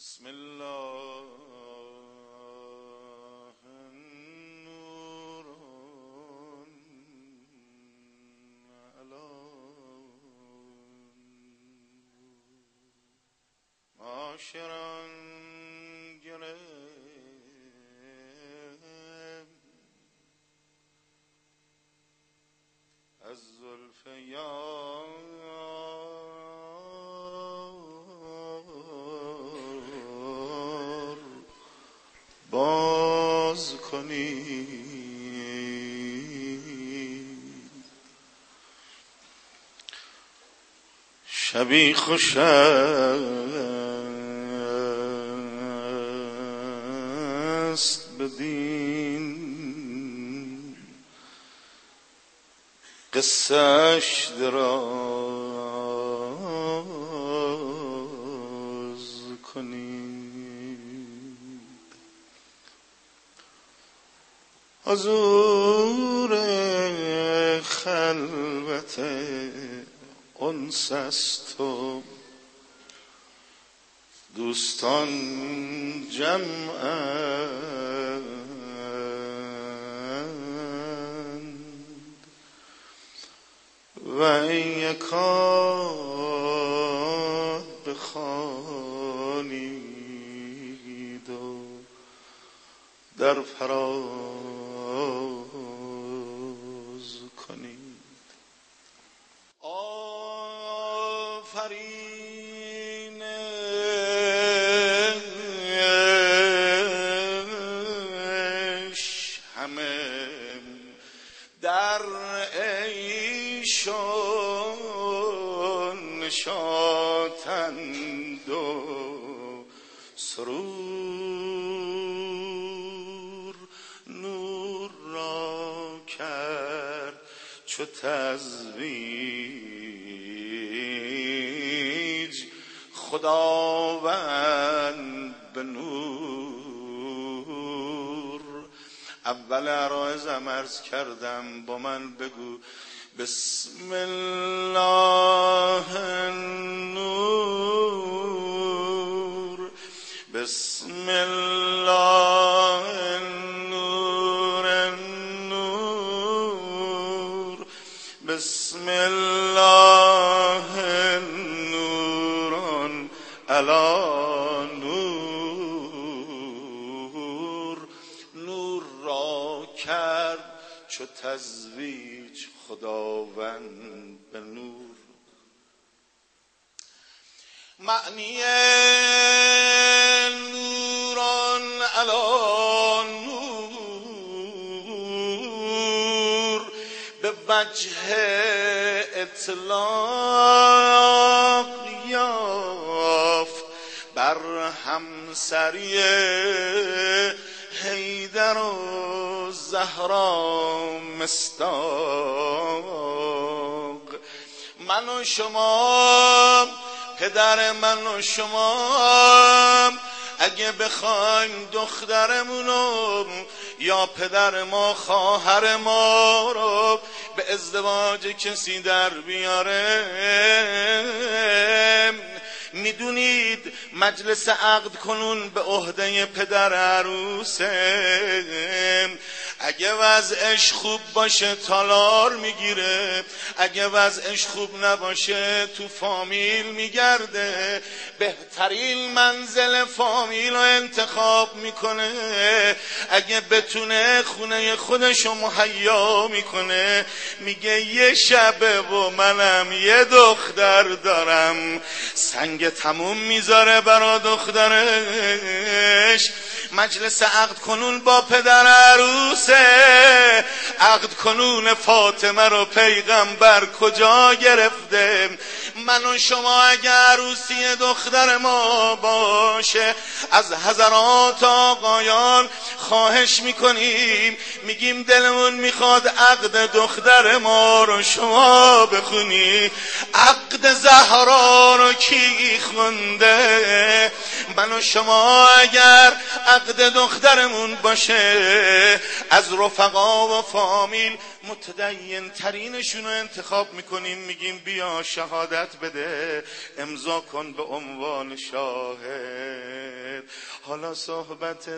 بسم الله نور علی معاشران گرم از زلف یار باز کنی شبی خوش است بدین قصه‌اش دراز کنید حضور خلوت انس است و دوستان جمعند و این یکاد بخوانید و در فراز کنید. آفرینش همه در عیش و نشاطند و سرور نور را کرد چو تزویج خداوند به نور. اول عرایزم عرض کردم، با من بگو بسم الله النور، بسم الله النور النور، بسم الله النور علی نور. نور را کرد چو تزویج خداوند به نور. معنی نوران علی نور به وجه اطلاق یافت بر همسری حیدر و زهرا مصداق. من و شما، پدر من و شما، اگه بخوایم دخترمونو یا پدر ما خواهر ما رو به ازدواج کسی در بیاره، میدونید مجلس عقد کنون به عهده پدر عروسه. اگه وضعش خوب باشه تالار میگیره، اگه وضعش خوب نباشه تو فامیل میگرده، بهترین منزل فامیل رو انتخاب میکنه. اگه بتونه خونه خودشو مهیا میکنه، میگه یه شبه و منم یه دختر دارم، سنگ تموم میذاره برا دخترش. مجلس عقد کنون با پدر عروسه. عقد کنون فاطمه رو پیغمبر کجا گرفته؟ من و شما اگر عروسی دختر ما باشه، از حضرات آقایان خواهش میکنیم، میگیم دلمون میخواد عقد دختر ما رو شما بخونی. عقد زهرا رو کی خونده؟ من و شما اگر عقد دخترمون باشه، از رفقا و فامیل متدین ترینشون رو انتخاب میکنیم، میگیم بیا شهادت بده، امضا کن به عنوان شاهد. حالا صحبت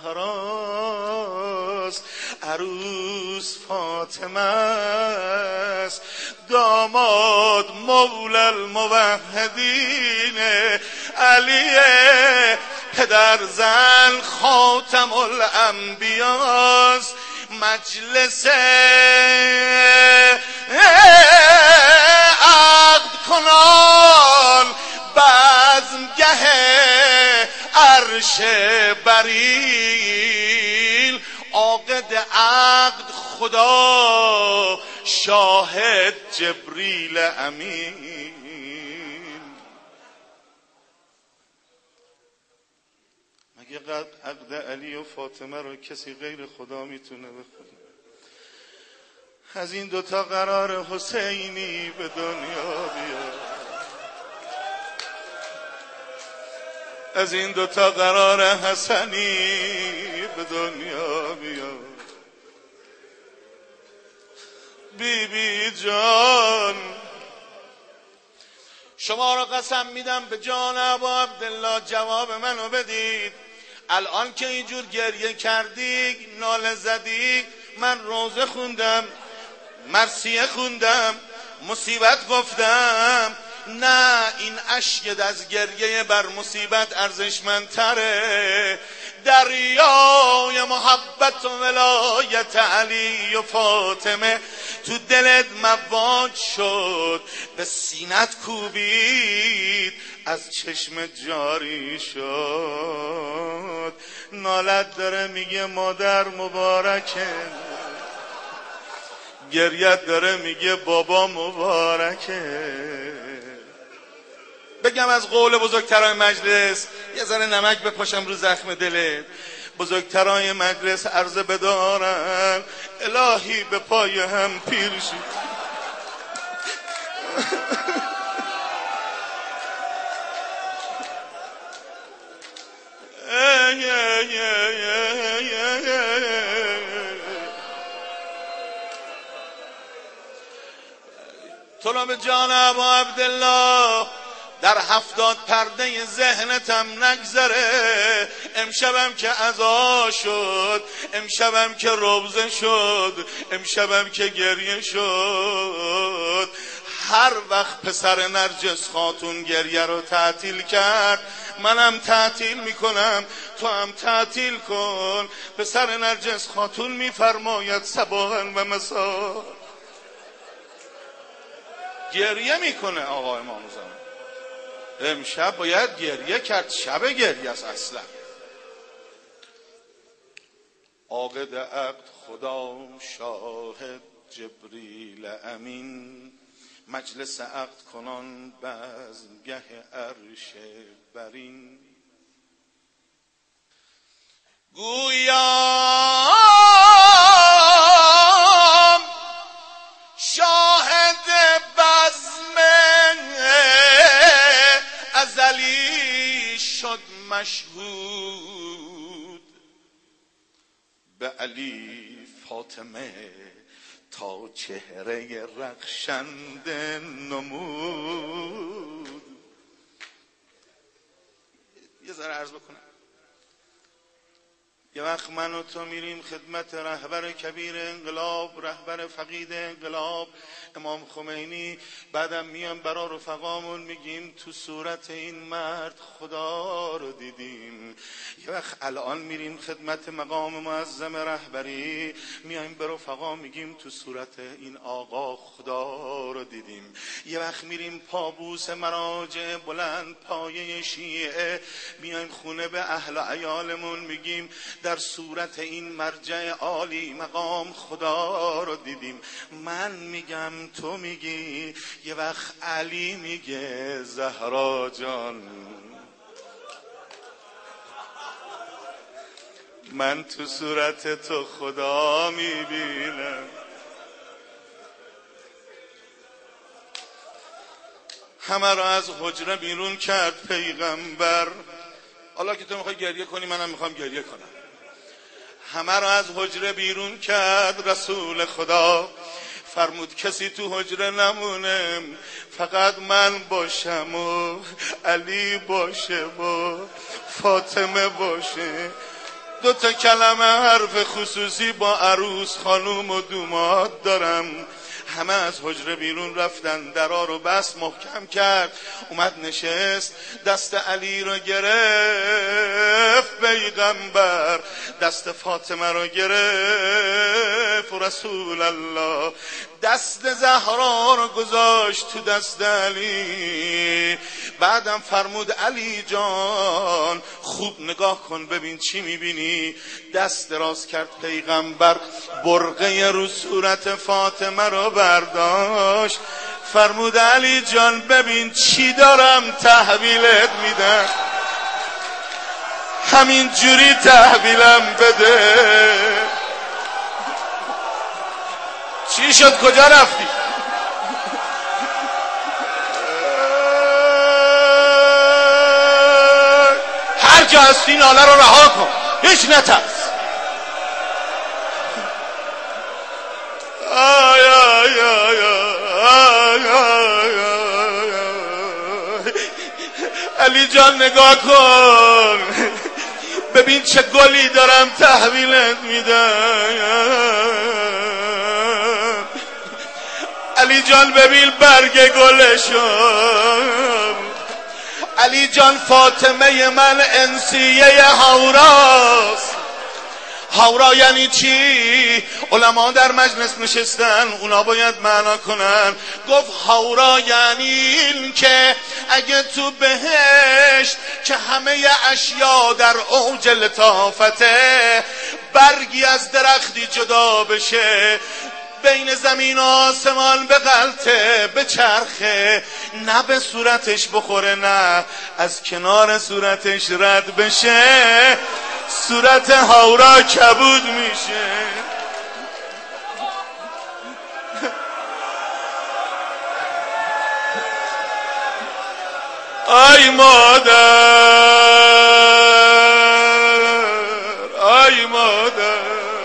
زهراست، عروس فاطمه است، داماد مولا الموحدین علیه، پدر زن خاتم الانبیاست. مجلس عقد کنان بزمگه عرش بریل، عاقد عقد خدا شاهد جبریل امین. مگه عقد علی و فاطمه رو کسی غیر خدا میتونه بخونه؟ از این دوتا قرار حسینی به دنیا بیاد، از این دوتا قرار حسنی به دنیا بیاد. بی بی جان شما را قسم میدم به جان ابا عبدالله جواب منو بدید. الان که اینجور گریه کردی ناله زدی، من روزه خوندم، مرثیه خوندم، مصیبت گفتم، نه این اشک از گریه بر مصیبت ارزشمندتره. دریای محبت و ولایت علی و فاطمه تو دلت مواج شد، به سینت کوبید، از چشم جاری شد. نالت داره میگه مادر مبارکه، گریت داره میگه بابا مبارکه. بگم از قول بزرگتران مجلس یه ذره نمک بپاشم رو زخم دلت. بزرگتران مجلس عرض بدارن الهی به پای هم پیر شید. تو به جان ابا عبدالله در 70 پرده ذهنتم نگذره. امشبم که عزا شد، امشبم که روزه شد، امشبم که گریه شد، هر وقت پسر نرجس خاتون گریه رو تعطیل کرد منم تعطیل میکنم، تو هم تعطیل کن. پسر نرجس خاتون میفرماید صباحا و مسا گریه میکنه. آقا امام زمان امشب باید گریه کرد، شب گریه است اصلا. عاقد عقد خدا شاهد جبریل امین، مجلس عقد کنان بزمگه عرش برین. گویام شاهد بزم ازلی شد مشهود، به علی فاطمه تا چهره رخشنده نمود. یه ذره عرض بکنم، یه وقت من و تو میریم خدمت رهبر کبیر انقلاب، رهبر فقید انقلاب امام خمینی، بعدم میام برا رفقامون میگیم تو صورت این مرد خدا رو دیدیم. یه وقت الان میریم خدمت مقام معظم رهبری، میایم به رفقا میگیم تو صورت این آقا خدا رو دیدیم. یه وقت میریم پابوس مراجع بلند پایه شیعه، میایم خونه به اهل عیالمون میگیم در صورت این مرجع عالی مقام خدا رو دیدیم. من میگم تو میگی، یه وقت علی میگه زهرا جان من تو صورت تو خدا میبینم. همه را از حجره بیرون کرد پیغمبر. حالا که تو میخوای گریه کنی منم میخوام گریه کنم. همه را از حجره بیرون کرد رسول خدا، فرمود کسی تو حجره نمونه، فقط من باشم و علی باشه و فاطمه باشه. 2 تا کلمه حرف خصوصی با عروس خانوم و دوماد دارم. همه از حجره بیرون رفتن، درا رو بس محکم کرد، اومد نشست، دست علی رو گرفت پیغمبر، دست فاطمه رو گرفت رسول الله، دست زهرا رو گذاشت تو دست علی. بعدم فرمود علی جان خوب نگاه کن ببین چی میبینی. دست دراز کرد پیغمبر، برقه رو صورت فاطمه رو برداشت، فرمود علی جان ببین چی دارم تحویلت میدم، همین جوری تحویلم بده. چی شد کجا رفتی؟ هر جا هستی ناله رو رها کن، هیچ نترس. آی آی آی آی آی آی. علی جان نگاه کن ببین چه گلی دارم تحویلت میدم. علی جان ببین برگ گلشو. علی جان فاطمه من انسیه هوراست. هورا یعنی چی؟ علما در مجلس نشستن، اونا باید معنا کنن. گفت هورا یعنی این که اگه تو بهشت که همه اشیا در اوج لطافته، برگی از درختی جدا بشه، بین زمین و آسمان به غلطه به چرخه، نه به صورتش بخوره نه از کنار صورتش رد بشه، صورت هورا کبود میشه. آی مادر، آی مادر،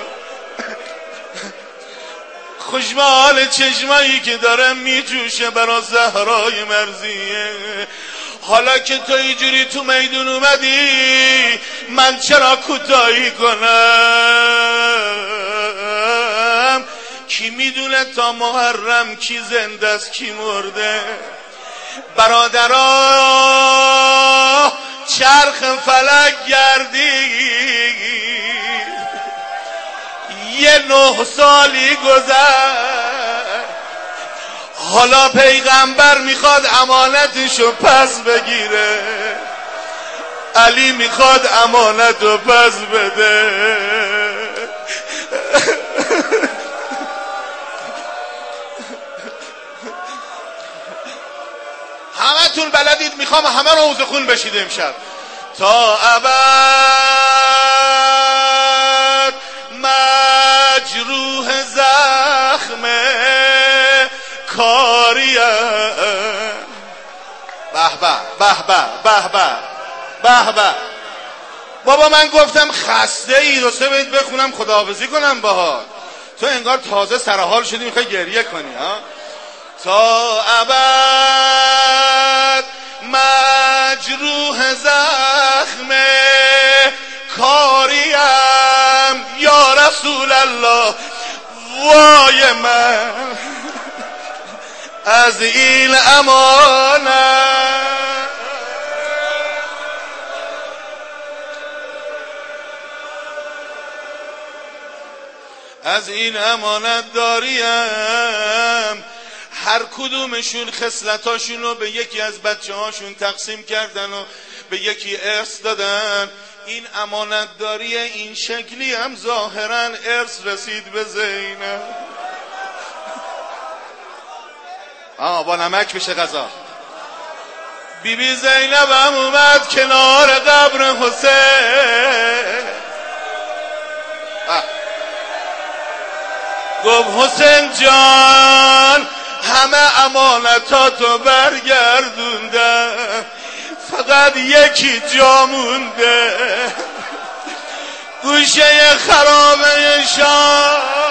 خوشبال چشمایی که داره میجوشه برا زهرای مرضیه. حالا که تو اینجوری تو میدون اومدی، من چرا کوتاهی کنم؟ کی میدونه تا محرم کی زنده است کی مرده؟ برادرها چرخ فلک گردید، یه 9 سالی گذشت، حالا پیغمبر میخواد امانتشو پس بگیره، علی میخواد امانتو پس بده. همتون بلدید، میخوام همه رو حوض خون بشید امشب تا ابد. مجروح زخم کاریم. به به به به به به به به. بابا من گفتم خسته ای، 2 بیت بخونم خداحافظی کنم باهات، تو انگار تازه سرحال شدی میخوای گریه کنی ها. تا ابد مجروح زخم کاریم یا رسول الله. وای من از این امانت، از این امانت داریم. هر کدومشون خصلتاشون رو به یکی از بچه هاشون تقسیم کردن و به یکی ارث دادن. این امانتداری این شکلی هم ظاهرا ارث رسید به زینب. با نمک بشه غذا. بیبی زینب هم اومد کنار قبر حسین، گفت حسین جان همه امانتاتو برگردوندم، فقط یکی جا مونده، گوشه خرابه شام.